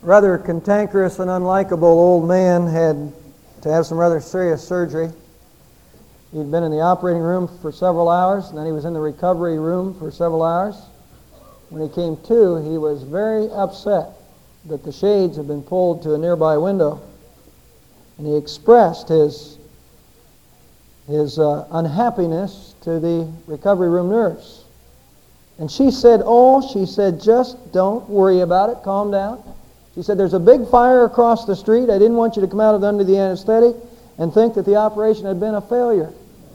rather cantankerous and unlikable old man had to have some rather serious surgery. He'd been in the operating room for several hours, and then he was in the recovery room for several hours. When he came to, he was very upset that the shades had been pulled to a nearby window, and he expressed his unhappiness to the recovery room nurse. And she said, just don't worry about it, calm down. She said, there's a big fire across the street. I didn't want you to come out of under the anesthetic and think that the operation had been a failure.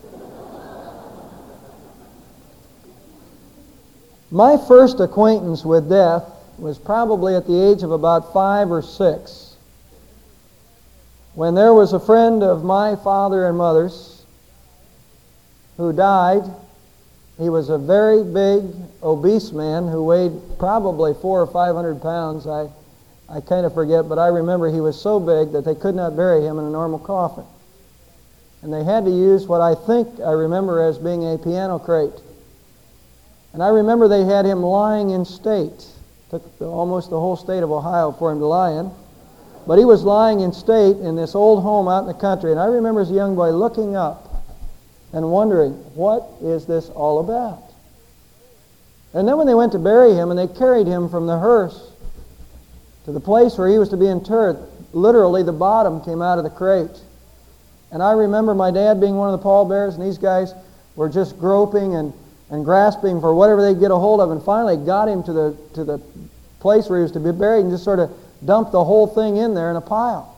My first acquaintance with death was probably at the age of about 5 or 6, when there was a friend of my father and mother's who died. He was a very big, obese man who weighed probably 400 or 500 pounds. I kind of forget, but I remember he was so big that they could not bury him in a normal coffin. And they had to use what I remember as being a piano crate. And I remember they had him lying in state. Took almost the whole state of Ohio for him to lie in. But he was lying in state in this old home out in the country. And I remember as a young boy looking up and wondering, what is this all about? And then when they went to bury him and they carried him from the hearse to the place where he was to be interred, literally the bottom came out of the crate. And I remember my dad being one of the pallbearers, and these guys were just groping and grasping for whatever they'd get a hold of, and finally got him to the place where he was to be buried and just sort of dumped the whole thing in there in a pile.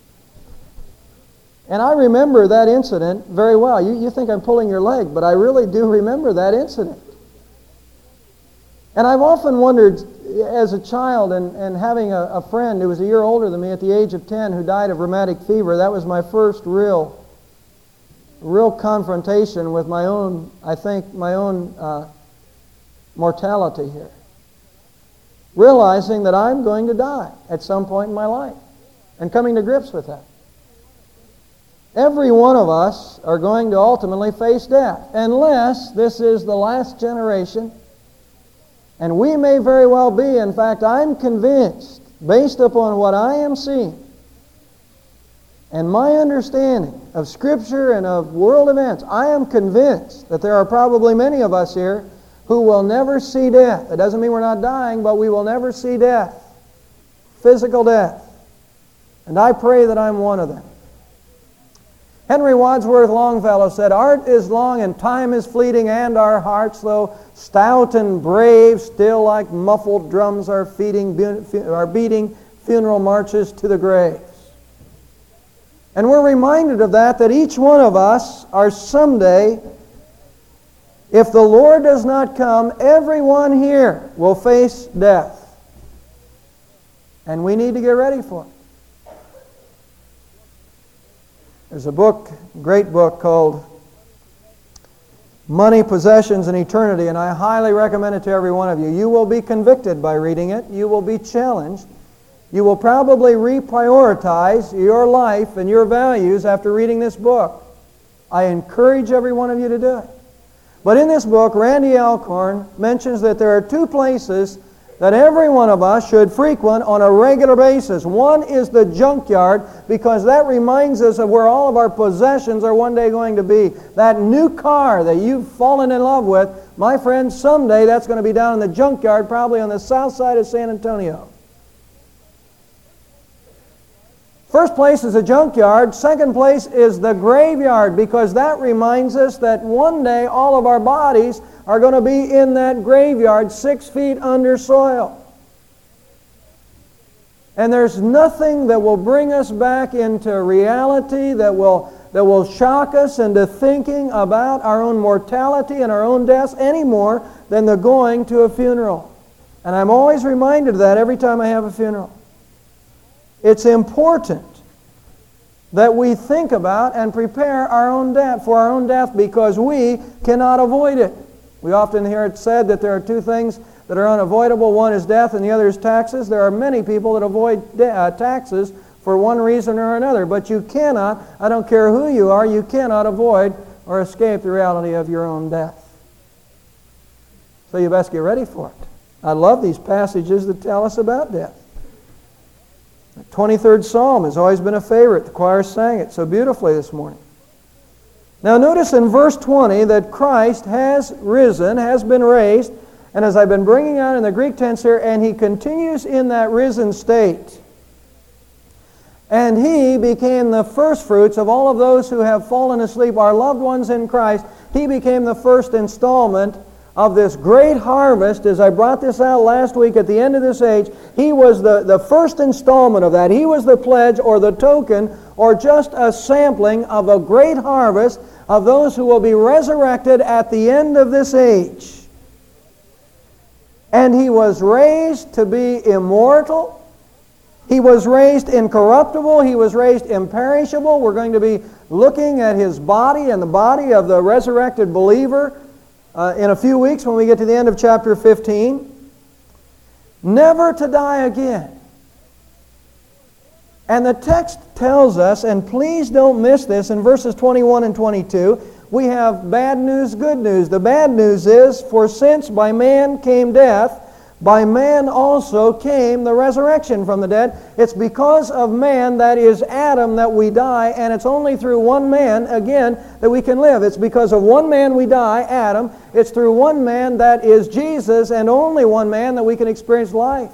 And I remember that incident very well. You think I'm pulling your leg, but I really do remember that incident. And I've often wondered, as a child, and having a friend who was a year older than me at the age of 10 who died of rheumatic fever, that was my first real confrontation with my own mortality here. Realizing that I'm going to die at some point in my life, and coming to grips with that. Every one of us are going to ultimately face death, unless this is the last generation. And we may very well be. In fact, I'm convinced, based upon what I am seeing and my understanding of Scripture and of world events, I am convinced that there are probably many of us here who will never see death. It doesn't mean we're not dying, but we will never see death, physical death. And I pray that I'm one of them. Henry Wadsworth Longfellow said, "Art is long and time is fleeting, and our hearts, though stout and brave, still like muffled drums are beating funeral marches to the graves." And we're reminded of that each one of us are someday, if the Lord does not come, everyone here will face death. And we need to get ready for it. There's a great book called Money, Possessions, and Eternity, and I highly recommend it to every one of you. You will be convicted by reading it. You will be challenged. You will probably reprioritize your life and your values after reading this book. I encourage every one of you to do it. But in this book, Randy Alcorn mentions that there are 2 places that every one of us should frequent on a regular basis. One is the junkyard, because that reminds us of where all of our possessions are one day going to be. That new car that you've fallen in love with, my friend, someday that's going to be down in the junkyard, probably on the south side of San Antonio. First place is a junkyard. Second place is the graveyard, because that reminds us that one day all of our bodies are going to be in that graveyard 6 feet under soil. And there's nothing that will bring us back into reality, that will shock us into thinking about our own mortality and our own deaths any more than the going to a funeral. And I'm always reminded of that every time I have a funeral. It's important that we think about and prepare our own death, for our own death, because we cannot avoid it. We often hear it said that there are 2 things that are unavoidable. One is death and the other is taxes. There are many people that avoid taxes for one reason or another. But you cannot, I don't care who you are, you cannot avoid or escape the reality of your own death. So you best get ready for it. I love these passages that tell us about death. 23rd Psalm has always been a favorite. The choir sang it so beautifully this morning. Now notice in verse 20 that Christ has risen, has been raised, and as I've been bringing out in the Greek tense here, and He continues in that risen state. And He became the firstfruits of all of those who have fallen asleep, our loved ones in Christ. He became the first installment of this great harvest. As I brought this out last week at the end of this age, He was the first installment of that. He was the pledge or the token or just a sampling of a great harvest of those who will be resurrected at the end of this age. And He was raised to be immortal. He was raised incorruptible. He was raised imperishable. We're going to be looking at His body and the body of the resurrected believer in a few weeks when we get to the end of chapter 15. Never to die again. And the text tells us, and please don't miss this, in verses 21 and 22, we have bad news, good news. The bad news is, for since by man came death, by man also came the resurrection from the dead. It's because of man, that is Adam, that we die, and it's only through one man, again, that we can live. It's because of one man we die, Adam. It's through one man, that is Jesus, and only one man, that we can experience life.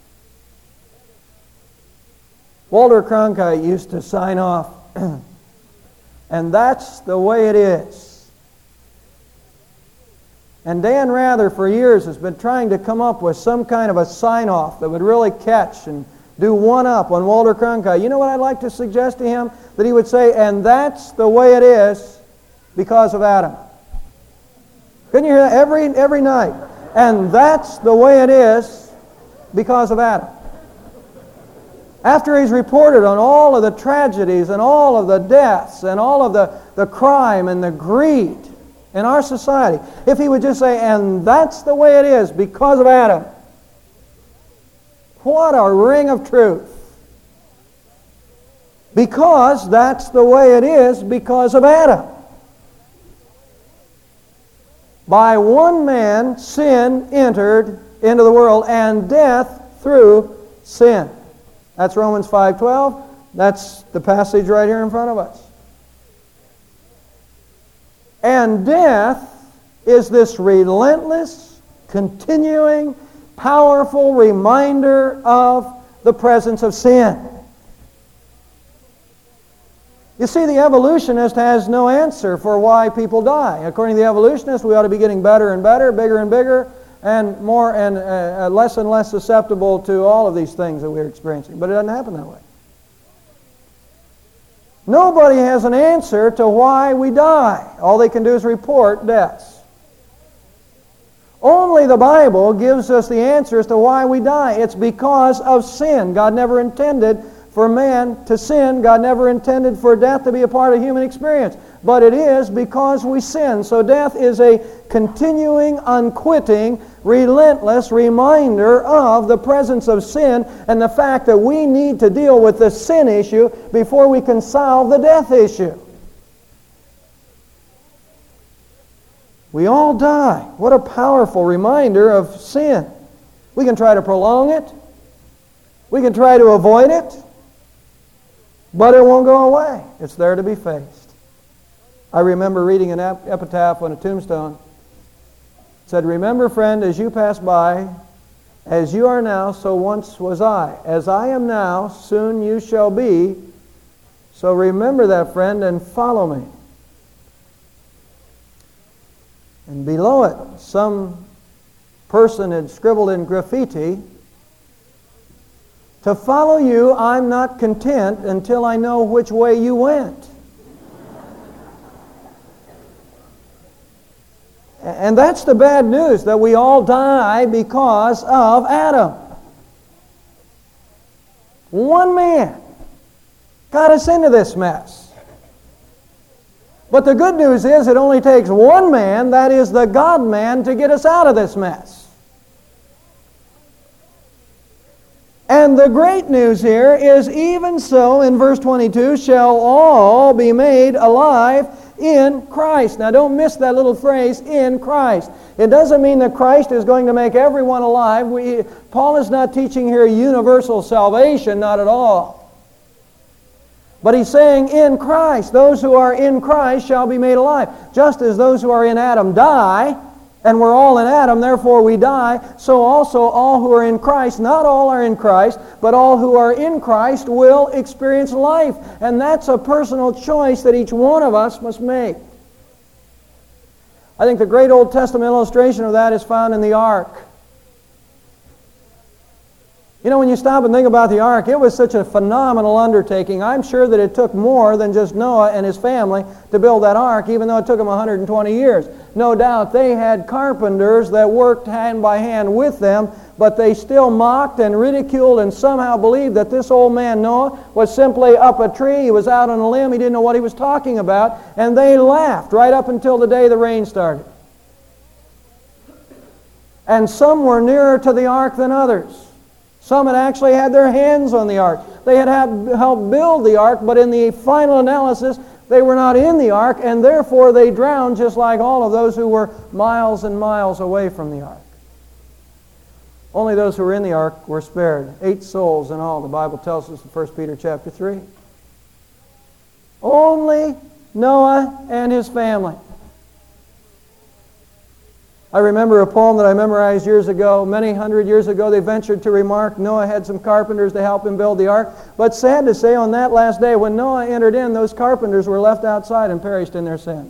Walter Cronkite used to sign off, and that's the way it is. And Dan Rather, for years, has been trying to come up with some kind of a sign-off that would really catch and do one-up on Walter Cronkite. You know what I'd like to suggest to him? That he would say, and that's the way it is because of Adam. Couldn't you hear that every night? And that's the way it is because of Adam. After he's reported on all of the tragedies and all of the deaths and all of the crime and the greed in our society, if he would just say, and that's the way it is because of Adam. What a ring of truth. Because that's the way it is because of Adam. By one man sin entered into the world, and death through sin. That's Romans 5:12. That's the passage right here in front of us. And death is this relentless, continuing, powerful reminder of the presence of sin. You see, the evolutionist has no answer for why people die. According to the evolutionist, we ought to be getting better and better, bigger and bigger, and more and less susceptible to all of these things that we're experiencing. But it doesn't happen that way. Nobody has an answer to why we die. All they can do is report deaths. Only the Bible gives us the answer as to why we die. It's because of sin. God never intended for man to sin. God never intended for death to be a part of human experience. But it is because we sin. So death is a continuing, unquitting, relentless reminder of the presence of sin and the fact that we need to deal with the sin issue before we can solve the death issue. We all die. What a powerful reminder of sin. We can try to prolong it. We can try to avoid it. But it won't go away. It's there to be faced. I remember reading an epitaph on a tombstone. It said, "Remember, friend, as you pass by, as you are now, so once was I. As I am now, soon you shall be. So remember that, friend, and follow me." And below it, some person had scribbled in graffiti, "To follow you, I'm not content until I know which way you went." And that's the bad news, that we all die because of Adam. One man got us into this mess. But the good news is it only takes one man, that is the God-man, to get us out of this mess. And the great news here is, even so, in verse 22, shall all be made alive, In Christ. Now don't miss that little phrase, in Christ. It doesn't mean that Christ is going to make everyone alive. Paul is not teaching here universal salvation, not at all. But he's saying in Christ, those who are in Christ shall be made alive. Just as those who are in Adam die, and we're all in Adam, therefore we die, so also all who are in Christ, not all are in Christ, but all who are in Christ will experience life. And that's a personal choice that each one of us must make. I think the great Old Testament illustration of that is found in the ark. You know, when you stop and think about the ark, it was such a phenomenal undertaking. I'm sure that it took more than just Noah and his family to build that ark, even though it took them 120 years. No doubt they had carpenters that worked hand by hand with them, but they still mocked and ridiculed and somehow believed that this old man Noah was simply up a tree. He was out on a limb. He didn't know what he was talking about. And they laughed right up until the day the rain started. And some were nearer to the ark than others. Some had actually had their hands on the ark. They had helped build the ark, but in the final analysis, they were not in the ark, and therefore they drowned just like all of those who were miles and miles away from the ark. Only those who were in the ark were spared. 8 souls in all, the Bible tells us in 1 Peter chapter 3. Only Noah and his family. I remember a poem that I memorized years ago. Many hundred years ago, they ventured to remark Noah had some carpenters to help him build the ark. But sad to say, on that last day, when Noah entered in, those carpenters were left outside and perished in their sin.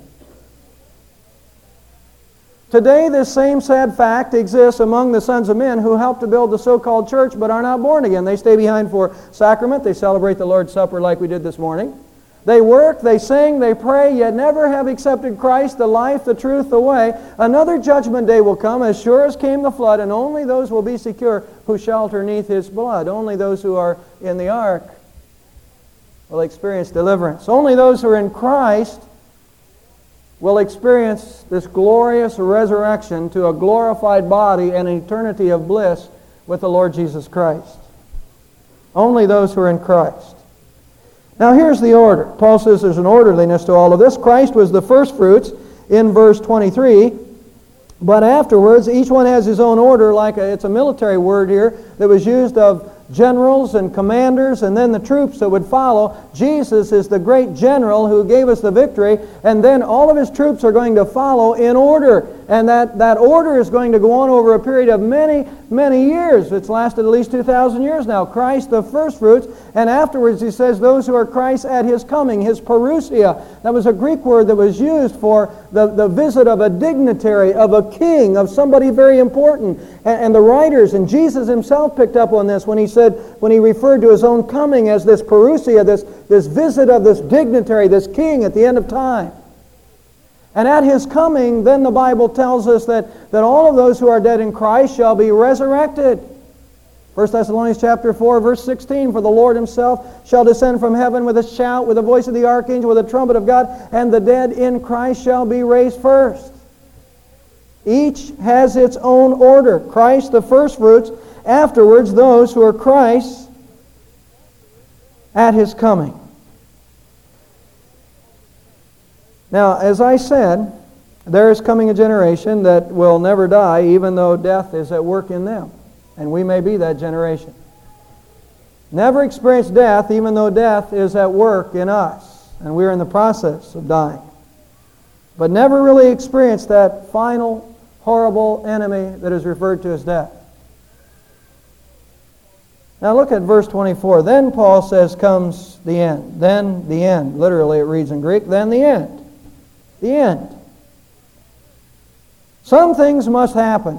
Today, this same sad fact exists among the sons of men who help to build the so-called church but are not born again. They stay behind for sacrament. They celebrate the Lord's Supper like we did this morning. They work, they sing, they pray, yet never have accepted Christ, the life, the truth, the way. Another judgment day will come, as sure as came the flood, and only those will be secure who shelter neath His blood. Only those who are in the ark will experience deliverance. Only those who are in Christ will experience this glorious resurrection to a glorified body and an eternity of bliss with the Lord Jesus Christ. Only those who are in Christ. Now here's the order. Paul says there's an orderliness to all of this. Christ was the first fruits in verse 23, but afterwards each one has his own order, like it's a military word here that was used of generals and commanders and then the troops that would follow. Jesus is the great general who gave us the victory, and then all of his troops are going to follow in order. And that order is going to go on over a period of many, many years. It's lasted at least 2,000 years now. Christ the first fruits, and afterwards he says those who are Christ at His coming, His parousia. That was a Greek word that was used for the visit of a dignitary, of a king, of somebody very important. And the writers, and Jesus Himself picked up on this when He referred to His own coming as this parousia, this visit of this dignitary, this king at the end of time. And at His coming, then the Bible tells us that all of those who are dead in Christ shall be resurrected. 1 Thessalonians chapter 4, verse 16, for the Lord Himself shall descend from heaven with a shout, with the voice of the archangel, with a trumpet of God, and the dead in Christ shall be raised first. Each has its own order. Christ the first fruits, afterwards those who are Christ at His coming. Now, as I said, there is coming a generation that will never die, even though death is at work in them. And we may be that generation. Never experience death, even though death is at work in us, and we're in the process of dying. But never really experience that final, horrible enemy that is referred to as death. Now look at verse 24. Then Paul says comes the end. Then the end. Literally it reads in Greek, then the end. The end. Some things must happen.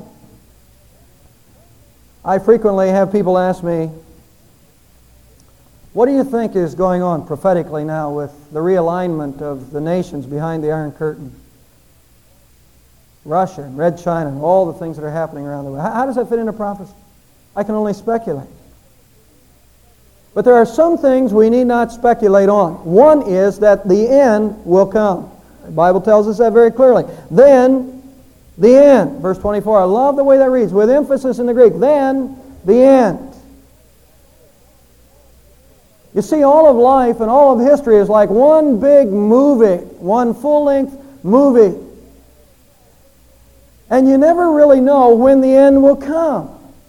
I frequently have people ask me, what do you think is going on prophetically now with the realignment of the nations behind the Iron Curtain? Russia and Red China and all the things that are happening around the world. How does that fit into prophecy? I can only speculate. But there are some things we need not speculate on. One is that the end will come. The Bible tells us that very clearly. Then, the end. Verse 24. I love the way that reads, with emphasis in the Greek. Then, the end. You see, all of life and all of history is like one big movie, one full-length movie. And you never really know when the end will come.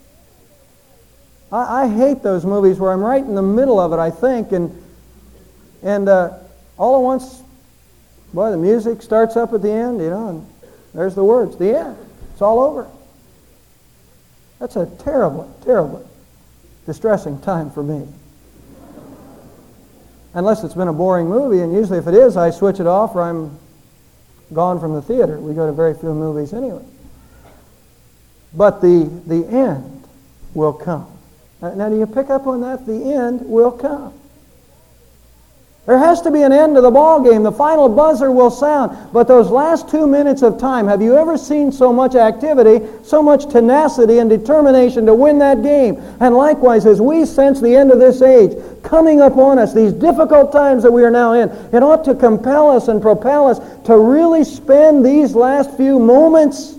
I hate those movies where I'm right in the middle of it, I think, and all at once, boy, the music starts up at the end, and there's the words, the end. It's all over. That's a terribly, terribly distressing time for me. Unless it's been a boring movie, and usually if it is, I switch it off or I'm gone from the theater. We go to very few movies anyway. But the end will come. Now, do you pick up on that? The end will come. There has to be an end to the ball game. The final buzzer will sound. But those last 2 minutes of time, have you ever seen so much activity, so much tenacity and determination to win that game? And likewise, as we sense the end of this age coming upon us, these difficult times that we are now in, it ought to compel us and propel us to really spend these last few moments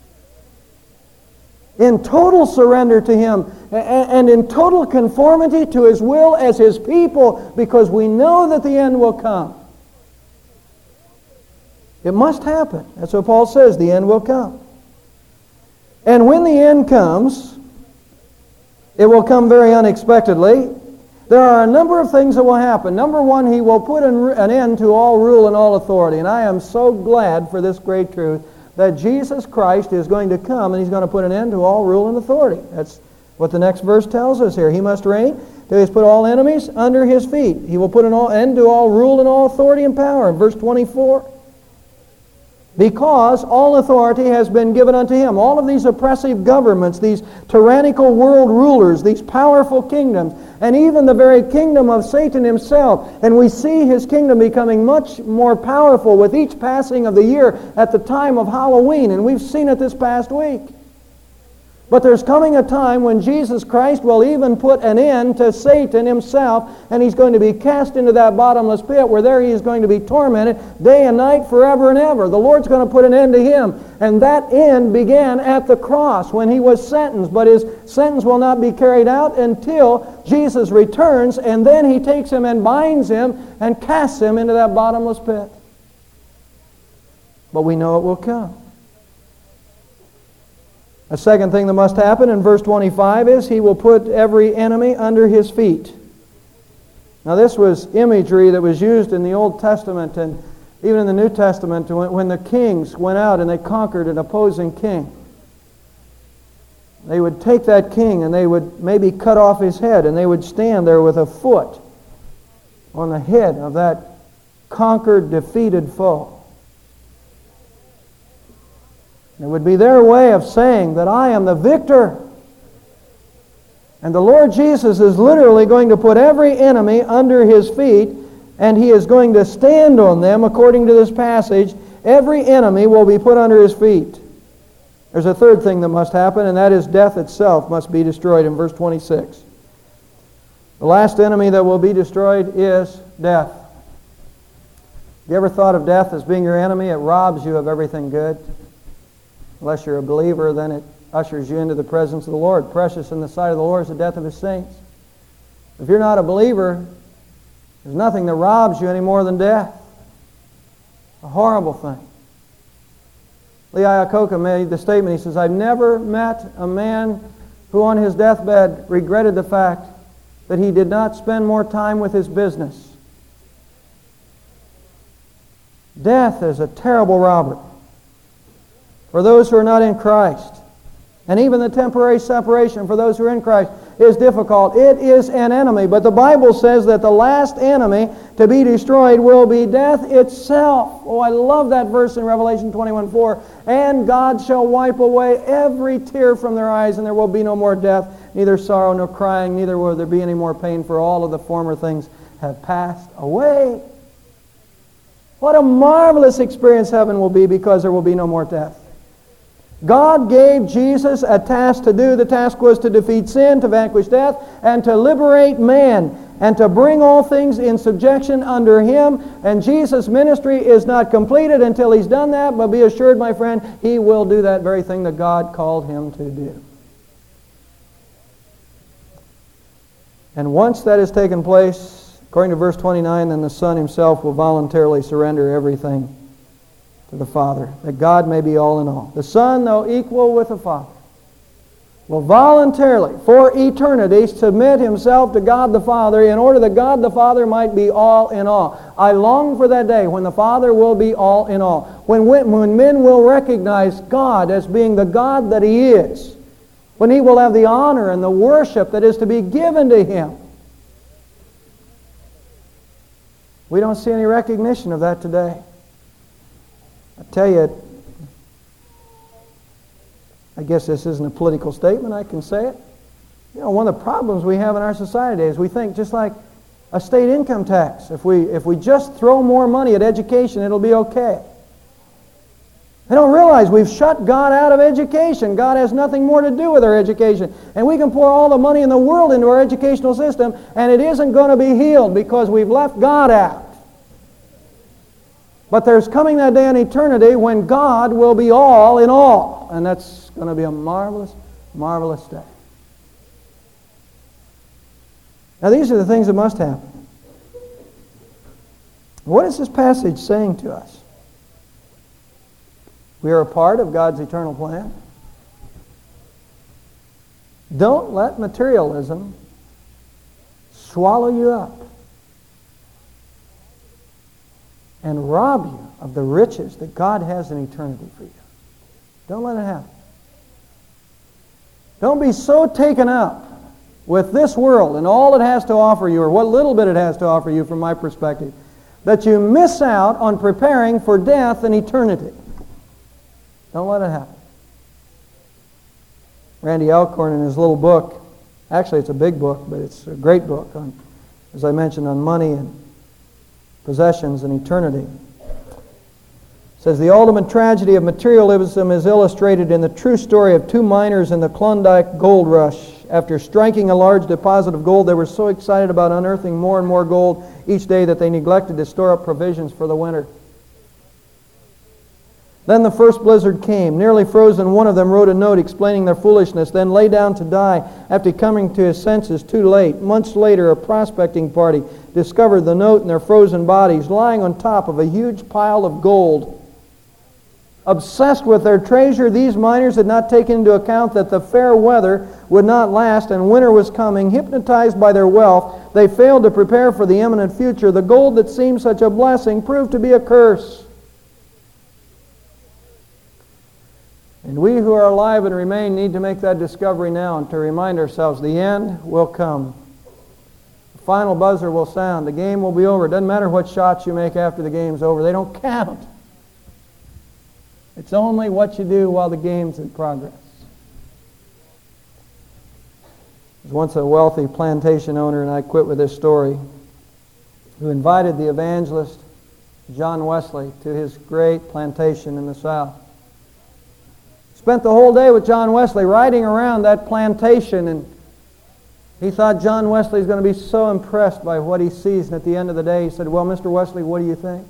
in total surrender to Him and in total conformity to His will as His people, because we know that the end will come. It must happen. That's what Paul says, the end will come. And when the end comes, it will come very unexpectedly. There are a number of things that will happen. Number one, He will put an end to all rule and all authority. And I am so glad for this great truth that Jesus Christ is going to come and He's going to put an end to all rule and authority. That's what the next verse tells us here. He must reign till He has put all enemies under His feet. He will put an end to all rule and all authority and power. In verse 24, because all authority has been given unto Him. All of these oppressive governments, these tyrannical world rulers, these powerful kingdoms, and even the very kingdom of Satan himself. And we see his kingdom becoming much more powerful with each passing of the year at the time of Halloween. And we've seen it this past week. But there's coming a time when Jesus Christ will even put an end to Satan himself, and He's going to be cast into that bottomless pit where there He is going to be tormented day and night forever and ever. The Lord's going to put an end to Him. And that end began at the cross when He was sentenced. But His sentence will not be carried out until Jesus returns, and then He takes Him and binds Him and casts Him into that bottomless pit. But we know it will come. A second thing that must happen in verse 25 is He will put every enemy under His feet. Now this was imagery that was used in the Old Testament and even in the New Testament when the kings went out and they conquered an opposing king. They would take that king and they would maybe cut off his head, and they would stand there with a foot on the head of that conquered, defeated foe. It would be their way of saying that I am the victor. And the Lord Jesus is literally going to put every enemy under His feet, and He is going to stand on them. According to this passage, every enemy will be put under His feet. There's a third thing that must happen, and that is death itself must be destroyed in verse 26. The last enemy that will be destroyed is death. You ever thought of death as being your enemy? It robs you of everything good. Unless you're a believer, then it ushers you into the presence of the Lord. Precious in the sight of the Lord is the death of His saints. If you're not a believer, there's nothing that robs you any more than death. A horrible thing. Lee Iacocca made the statement, he says, I've never met a man who on his deathbed regretted the fact that he did not spend more time with his business. Death is a terrible robber for those who are not in Christ. And even the temporary separation for those who are in Christ is difficult. It is an enemy. But the Bible says that the last enemy to be destroyed will be death itself. Oh, I love that verse in Revelation 21:4. And God shall wipe away every tear from their eyes, and there will be no more death, neither sorrow nor crying, neither will there be any more pain, for all of the former things have passed away. What a marvelous experience heaven will be, because there will be no more death. God gave Jesus a task to do. The task was to defeat sin, to vanquish death, and to liberate man, and to bring all things in subjection under Him. And Jesus' ministry is not completed until He's done that, but be assured, my friend, He will do that very thing that God called Him to do. And once that has taken place, according to verse 29, then the Son Himself will voluntarily surrender everything to the Father, that God may be all in all. The Son, though equal with the Father, will voluntarily, for eternity, submit Himself to God the Father in order that God the Father might be all in all. I long for that day when the Father will be all in all. When men will recognize God as being the God that He is. When He will have the honor and the worship that is to be given to Him. We don't see any recognition of that today. I tell you, I guess this isn't a political statement, I can say it. You know, one of the problems we have in our society is we think just like a state income tax. If we just throw more money at education, it'll be okay. They don't realize we've shut God out of education. God has nothing more to do with our education. And we can pour all the money in the world into our educational system, and it isn't going to be healed because we've left God out. But there's coming that day in eternity when God will be all in all. And that's going to be a marvelous, marvelous day. Now these are the things that must happen. What is this passage saying to us? We are a part of God's eternal plan. Don't let materialism swallow you up and rob you of the riches that God has in eternity for you. Don't let it happen. Don't be so taken up with this world and all it has to offer you, or what little bit it has to offer you from my perspective, that you miss out on preparing for death and eternity. Don't let it happen. Randy Alcorn, in his little book, actually it's a big book, but it's a great book, on, as I mentioned, on money and possessions and eternity, says the ultimate tragedy of materialism is illustrated in the true story of two miners in the Klondike gold rush. After striking a large deposit of gold, they were so excited about unearthing more and more gold each day that they neglected to store up provisions for the winter. Then the first blizzard came. Nearly frozen, one of them wrote a note explaining their foolishness, then lay down to die after coming to his senses too late. Months later, a prospecting party discovered the note in their frozen bodies lying on top of a huge pile of gold. Obsessed with their treasure, these miners had not taken into account that the fair weather would not last and winter was coming. Hypnotized by their wealth, they failed to prepare for the imminent future. The gold that seemed such a blessing proved to be a curse. And we who are alive and remain need to make that discovery now and to remind ourselves the end will come. The final buzzer will sound. The game will be over. It doesn't matter what shots you make after the game's over. They don't count. It's only what you do while the game's in progress. There was once a wealthy plantation owner, and I quit with this story, who invited the evangelist John Wesley to his great plantation in the South. Spent the whole day with John Wesley riding around that plantation, and he thought John Wesley is going to be so impressed by what he sees, and at the end of the day he said, "Well, Mr. Wesley, what do you think?"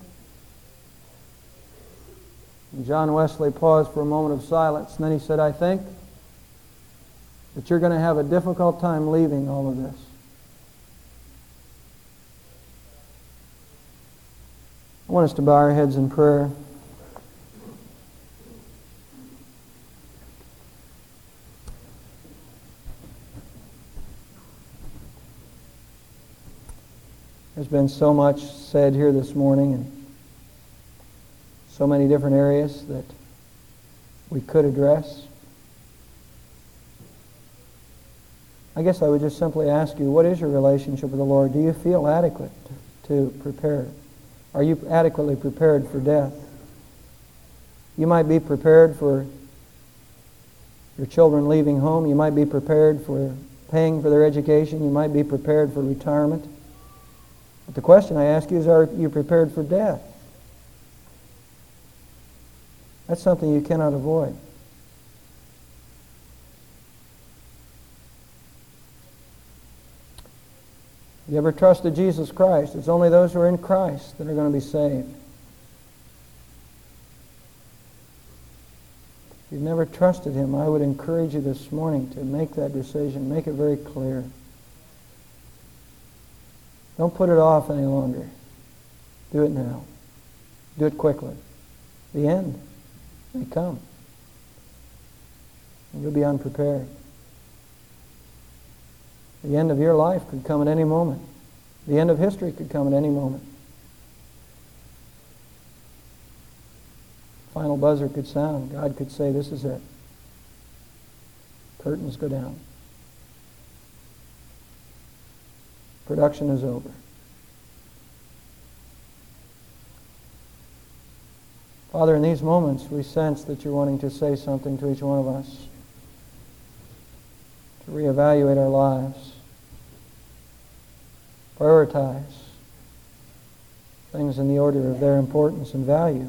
And John Wesley paused for a moment of silence, and then he said, "I think that you're going to have a difficult time leaving all of this." I want us to bow our heads in prayer. There's been so much said here this morning and so many different areas that we could address. I guess I would just simply ask you, what is your relationship with the Lord? Do you feel adequate to prepare? Are you adequately prepared for death? You might be prepared for your children leaving home. You might be prepared for paying for their education. You might be prepared for retirement. But the question I ask you is, are you prepared for death? That's something you cannot avoid. You ever trusted Jesus Christ? It's only those who are in Christ that are going to be saved. If you've never trusted Him, I would encourage you this morning to make that decision. Make it very clear. Don't put it off any longer. Do it now. Do it quickly. The end may come. And you'll be unprepared. The end of your life could come at any moment. The end of history could come at any moment. Final buzzer could sound. God could say, this is it. Curtains go down. Production is over. Father, in these moments, we sense that you're wanting to say something to each one of us, to reevaluate our lives, prioritize things in the order of their importance and value,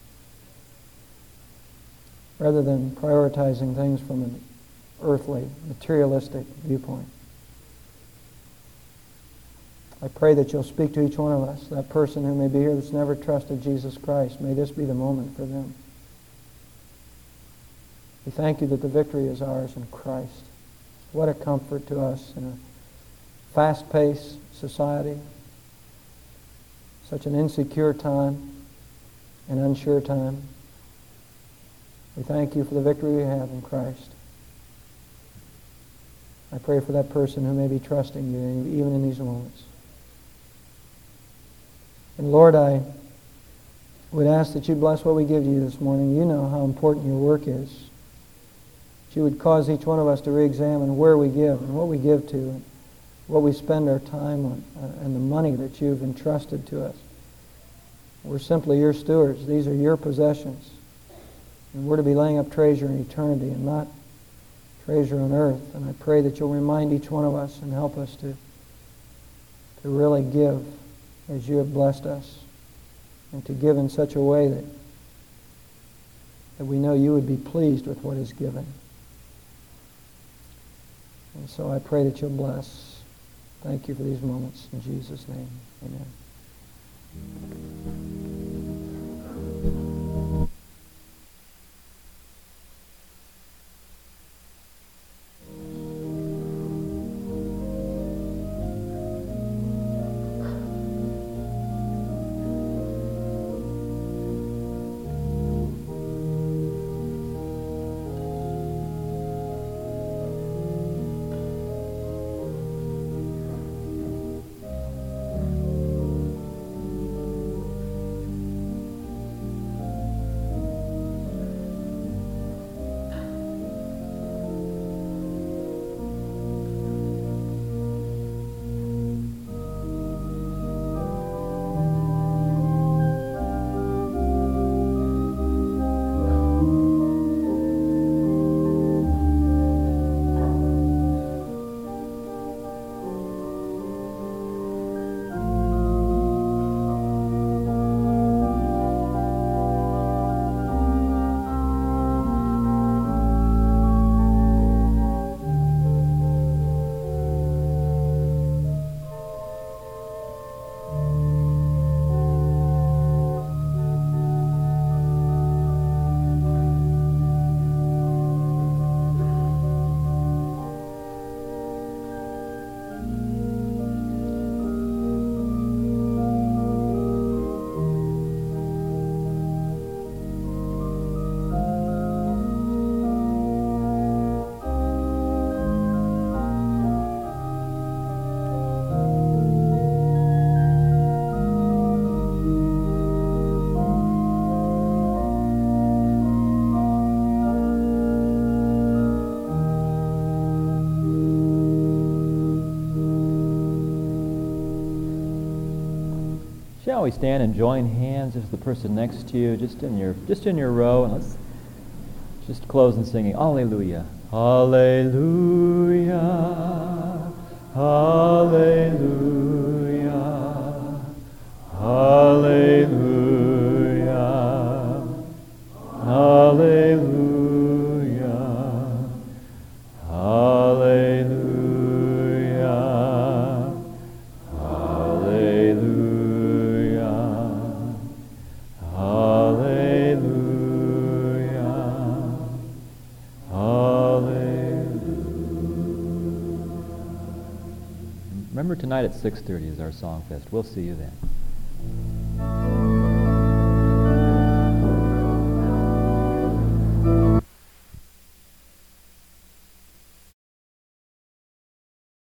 rather than prioritizing things from an earthly, materialistic viewpoint. I pray that you'll speak to each one of us, that person who may be here that's never trusted Jesus Christ. May this be the moment for them. We thank you that the victory is ours in Christ. What a comfort to us in a fast-paced society, such an insecure time, an unsure time. We thank you for the victory we have in Christ. I pray for that person who may be trusting you even in these moments. And Lord, I would ask that you bless what we give to you this morning. You know how important your work is. That you would cause each one of us to re-examine where we give and what we give to and what we spend our time on and the money that you've entrusted to us. We're simply your stewards. These are your possessions. And we're to be laying up treasure in eternity and not treasure on earth. And I pray that you'll remind each one of us and help us to really give as you have blessed us, and to give in such a way that we know you would be pleased with what is given. And so I pray that you'll bless. Thank you for these moments. In Jesus' name, amen. Shall we stand and join hands as the person next to you, just in your row, and let's just close in singing Alleluia. Alleluia. Alleluia. Alleluia. Alleluia. Alleluia. Remember, tonight at 6:30 is our Song Fest. We'll see you then.